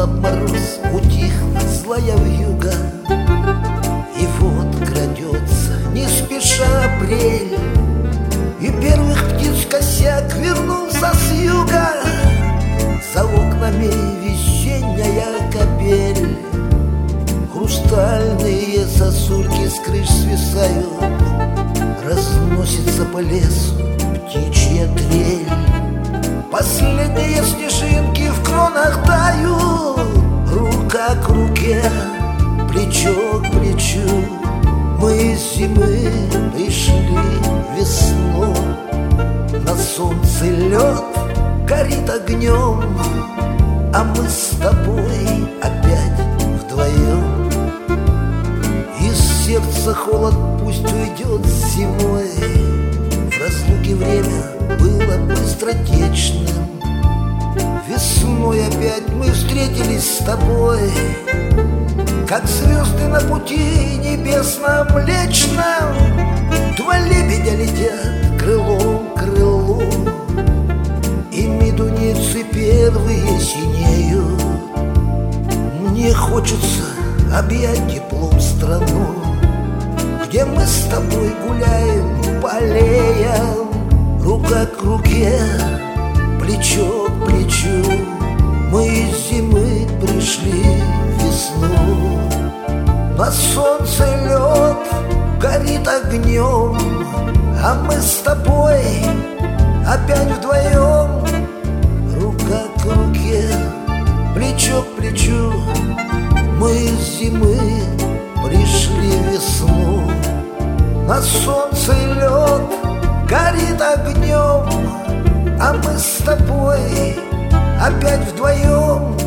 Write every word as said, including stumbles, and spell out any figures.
ослаб мороз, утихла злая вьюга, и вот крадется не спеша апрель, и первых птиц косяк вернулся с юга. За окнами весенняя капель, хрустальные сосульки с крыш свисают, разносится по лесу птичья трель. Последние снежинки в кронах тают, рука к руке, плечо к плечу. Мы из зимы пришли в весну. На солнце лед горит огнем, а мы с тобой опять вдвоем. Из сердца холод пусть уйдет зимой. В разлуке время было быстротечным. Весной опять мы встретились с тобой, как звезды на пути небесно-млечном. Два лебедя летят крылом к крылу, и медуницы первые синеют. Мне хочется объять теплом страну, где мы с тобой гуляем по аллеям, рука к руке, плечо к плечу. Мы из зимы пришли в весну. На солнце лед горит огнем, а мы с тобой опять вдвоем. Рука к руке, плечо к плечу. Мы из зимы пришли в весну. На солнце лед горит огнем, а мы с тобой опять вдвоем.